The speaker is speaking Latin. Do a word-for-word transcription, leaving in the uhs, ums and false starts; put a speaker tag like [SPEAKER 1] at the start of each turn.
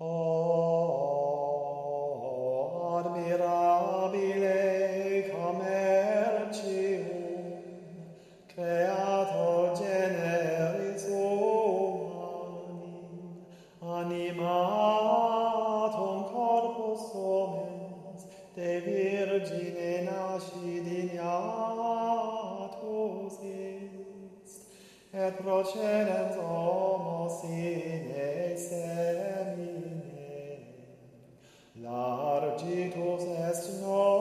[SPEAKER 1] O admirabile commercium, Creator generis humanim, animatum corpus homens de virgine nascidiatus est, et procedens homo sine semine. Largitus est nos